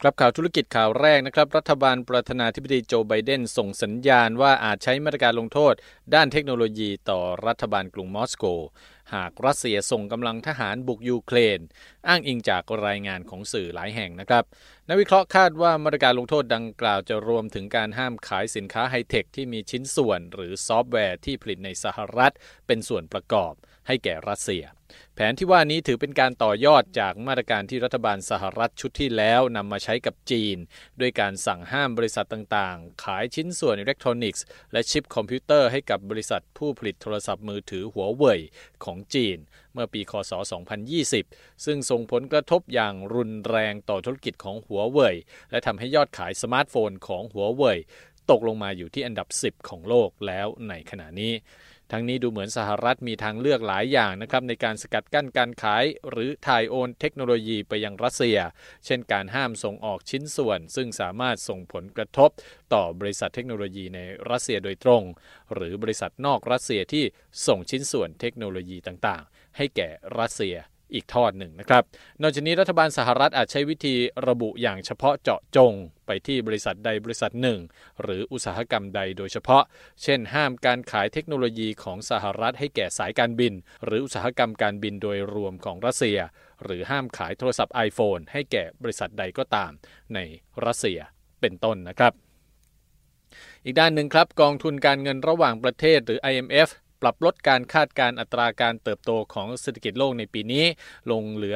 ครับข่าวธุรกิจข่าวแรกนะครับรัฐบาลประธานาธิบดีโจไบเดนส่งสัญญาณว่าอาจใช้มาตรการลงโทษด้านเทคโนโลยีต่อรัฐบาลกรุงมอสโกหากรัสเซียส่งกำลังทหารบุกยูเครนอ้างอิงจากรายงานของสื่อหลายแห่งนะครับนักวิเคราะห์คาดว่ามาตรการลงโทษดังกล่าวจะรวมถึงการห้ามขายสินค้าไฮเทคที่มีชิ้นส่วนหรือซอฟต์แวร์ที่ผลิตในสหรัฐเป็นส่วนประกอบให้แก่รัสเซียแผนที่ว่านี้ถือเป็นการต่อยอดจากมาตรการที่รัฐบาลสหรัฐชุดที่แล้วนำมาใช้กับจีนด้วยการสั่งห้ามบริษัทต่างๆขายชิ้นส่วนอิเล็กทรอนิกส์และชิปคอมพิวเตอร์ให้กับบริษัทผู้ผลิตโทรศัพท์มือถือหัวเว่ยของจีนเมื่อปีค.ศ. 2020ซึ่งส่งผลกระทบอย่างรุนแรงต่อธุรกิจของหัวเว่ยและทำให้ยอดขายสมาร์ทโฟนของหัวเว่ยตกลงมาอยู่ที่อันดับ10ของโลกแล้วในขณะนี้ทั้งนี้ดูเหมือนสหรัฐมีทางเลือกหลายอย่างนะครับในการสกัดกั้นการขายหรือถ่ายโอนเทคโนโลยีไปยังรัสเซียเช่นการห้ามส่งออกชิ้นส่วนซึ่งสามารถส่งผลกระทบต่อบริษัทเทคโนโลยีในรัสเซียโดยตรงหรือบริษัทนอกรัสเซียที่ส่งชิ้นส่วนเทคโนโลยีต่างๆให้แก่รัสเซียอีกทอดหนึ่งนะครับนอกจากนี้รัฐบาลสหรัฐอาจใช้วิธีระบุอย่างเฉพาะเจาะจงไปที่บริษัทใดบริษัทหนึ่งหรืออุตสาหกรรมใดโดยเฉพาะเช่นห้ามการขายเทคโนโลยีของสหรัฐให้แก่สายการบินหรืออุตสาหกรรมการบินโดยรวมของรัสเซียหรือห้ามขายโทรศัพท์ iPhone ให้แก่บริษัทใดก็ตามในรัสเซียเป็นต้นนะครับอีกด้านหนึ่งครับกองทุนการเงินระหว่างประเทศหรือ IMFปรับลดการคาดการณ์อัตราการเติบโตของเศรษฐกิจโลกในปีนี้ลงเหลือ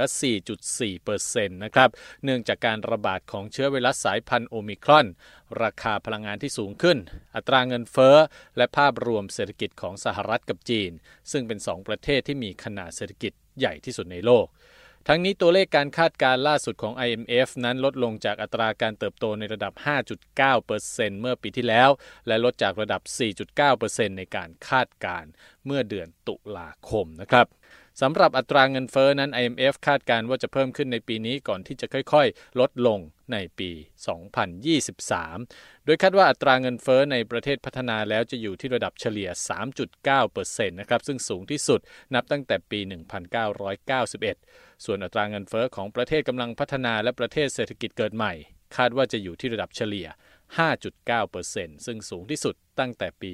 4.4% นะครับเนื่องจากการระบาดของเชื้อไวรัสสายพันธุ์โอมิครอนราคาพลังงานที่สูงขึ้นอัตราเงินเฟ้อและภาพรวมเศรษฐกิจของสหรัฐกับจีนซึ่งเป็น2ประเทศที่มีขนาดเศรษฐกิจใหญ่ที่สุดในโลกทั้งนี้ตัวเลขการคาดการณ์ล่าสุดของ IMF นั้นลดลงจากอัตราการเติบโตในระดับ 5.9% เมื่อปีที่แล้วและลดจากระดับ 4.9% ในการคาดการณ์เมื่อเดือนตุลาคมนะครับสำหรับอัตราเงินเฟ้อนั้น IMF คาดการณ์ว่าจะเพิ่มขึ้นในปีนี้ก่อนที่จะค่อยๆลดลงในปี 2023 โดยคาดว่าอัตราเงินเฟ้อในประเทศพัฒนาแล้วจะอยู่ที่ระดับเฉลี่ย 3.9% นะครับซึ่งสูงที่สุดนับตั้งแต่ปี 1991 ส่วนอัตราเงินเฟ้อของประเทศกำลังพัฒนาและประเทศเศรษฐกิจเกิดใหม่คาดว่าจะอยู่ที่ระดับเฉลี่ย 5.9% ซึ่งสูงที่สุดตั้งแต่ปี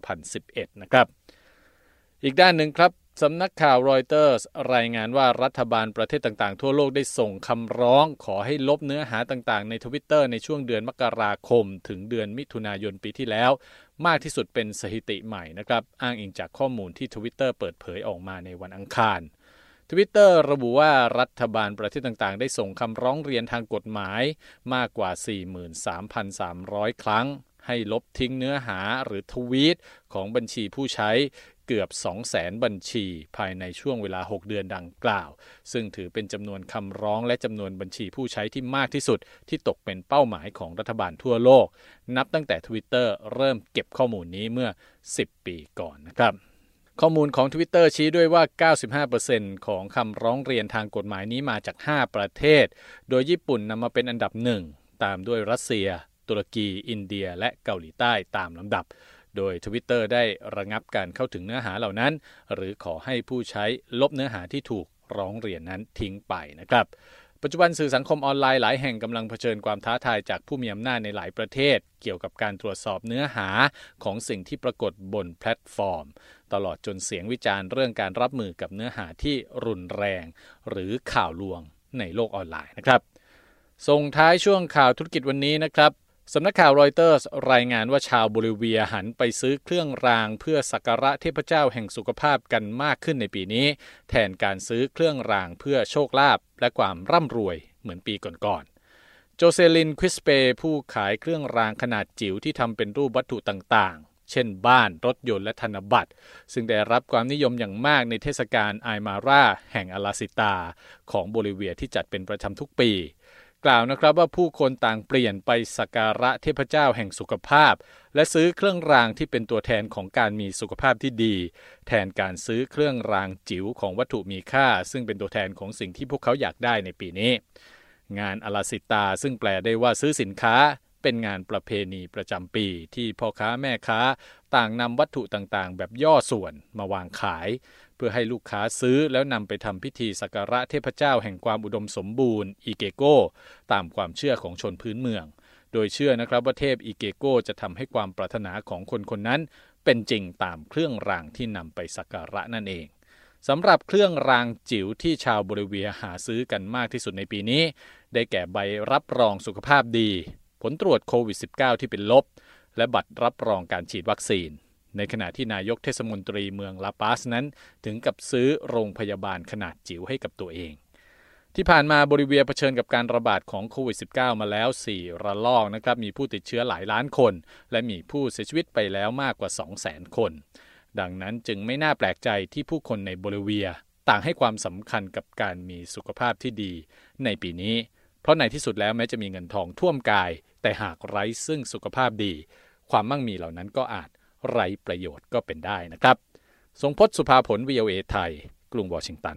2011 นะครับอีกด้านหนึ่งครับสำนักข่าวรอยเตอร์สรายงานว่ารัฐบาลประเทศต่างๆทั่วโลกได้ส่งคำร้องขอให้ลบเนื้อหาต่างๆใน Twitter ในช่วงเดือนมกราคมถึงเดือนมิถุนายนปีที่แล้วมากที่สุดเป็นสถิติใหม่นะครับอ้างอิงจากข้อมูลที่ Twitter เปิดเผยออกมาในวันอังคาร Twitter ระบุว่ารัฐบาลประเทศต่างๆได้ส่งคำร้องเรียนทางกฎหมายมากกว่า 43,300 ครั้งให้ลบทิ้งเนื้อหาหรือทวีตของบัญชีผู้ใช้เกือบ 200,000 บัญชีภายในช่วงเวลา6เดือนดังกล่าวซึ่งถือเป็นจำนวนคำร้องและจำนวนบัญชีผู้ใช้ที่มากที่สุดที่ตกเป็นเป้าหมายของรัฐบาลทั่วโลกนับตั้งแต่ Twitter เริ่มเก็บข้อมูลนี้เมื่อ10ปีก่อนนะครับข้อมูลของ Twitter ชี้ด้วยว่า 95% ของคำร้องเรียนทางกฎหมายนี้มาจาก5ประเทศโดยญี่ปุ่นนำมาเป็นอันดับ1ตามด้วยรัสเซียตุรกีอินเดียและเกาหลีใต้ตามลำดับโดย Twitter ได้ระงับการเข้าถึงเนื้อหาเหล่านั้นหรือขอให้ผู้ใช้ลบเนื้อหาที่ถูกร้องเรียนนั้นทิ้งไปนะครับปัจจุบันสื่อสังคมออนไลน์หลายแห่งกำลังเผชิญความท้าทายจากผู้มีอำนาจในหลายประเทศเกี่ยวกับการตรวจสอบเนื้อหาของสิ่งที่ปรากฏบนแพลตฟอร์มตลอดจนเสียงวิจารณ์เรื่องการรับมือกับเนื้อหาที่รุนแรงหรือข่าวลวงในโลกออนไลน์นะครับส่งท้ายช่วงข่าวธุรกิจวันนี้นะครับสำนักข่าวรอยเตอร์สรายงานว่าชาวโบลิเวียหันไปซื้อเครื่องรางเพื่อสักการะเทพเจ้าแห่งสุขภาพกันมากขึ้นในปีนี้แทนการซื้อเครื่องรางเพื่อโชคลาภและความร่ำรวยเหมือนปีก่อนๆโจเซลินควิสเปผู้ขายเครื่องรางขนาดจิ๋วที่ทำเป็นรูปวัตถุต่างๆเช่นบ้านรถยนต์และธนบัตรซึ่งได้รับความนิยมอย่างมากในเทศกาลไอมาราแห่งอลาซิตาของโบลิเวียที่จัดเป็นประจำทุกปีกล่าวนะครับว่าผู้คนต่างเปลี่ยนไปสักการะเทพเจ้าแห่งสุขภาพและซื้อเครื่องรางที่เป็นตัวแทนของการมีสุขภาพที่ดีแทนการซื้อเครื่องรางจิ๋วของวัตถุมีค่าซึ่งเป็นตัวแทนของสิ่งที่พวกเขาอยากได้ในปีนี้งานอลาซิตาซึ่งแปลได้ว่าซื้อสินค้าเป็นงานประเพณีประจำปีที่พ่อค้าแม่ค้าต่างนำวัตถุต่างๆแบบย่อส่วนมาวางขายพื่อให้ลูกค้าซื้อแล้วนำไปทำพิธีสักการะเทพเจ้าแห่งความอุดมสมบูรณ์อิเกโกตามความเชื่อของชนพื้นเมืองโดยเชื่อนะครับว่าเทพอิเกโกจะทำให้ความปรารถนาของคนคนนั้นเป็นจริงตามเครื่องรางที่นำไปสักการะนั่นเองสำหรับเครื่องรางจิ๋วที่ชาวโบลิเวียหาซื้อกันมากที่สุดในปีนี้ได้แก่ใบรับรองสุขภาพดีผลตรวจโควิด -19 ที่เป็นลบและบัตรรับรองการฉีดวัคซีนในขณะที่นายกเทศมนตรีเมืองลาปาสนั้นถึงกับซื้อโรงพยาบาลขนาดจิ๋วให้กับตัวเองที่ผ่านมาโบลิเวียเผชิญกับการระบาดของโควิด -19 มาแล้ว4ระลอกนะครับมีผู้ติดเชื้อหลายล้านคนและมีผู้เสียชีวิตไปแล้วมากกว่า 200,000 คนดังนั้นจึงไม่น่าแปลกใจที่ผู้คนในโบลิเวียต่างให้ความสำคัญกับการมีสุขภาพที่ดีในปีนี้เพราะในที่สุดแล้วแม้จะมีเงินทองท่วมกายแต่หากไร้ซึ่งสุขภาพดีความมั่งมีเหล่านั้นก็อาจไร้ประโยชน์ก็เป็นได้นะครับทรงพจน์สุภาผล VOA ไทยกรุงวอชิงตัน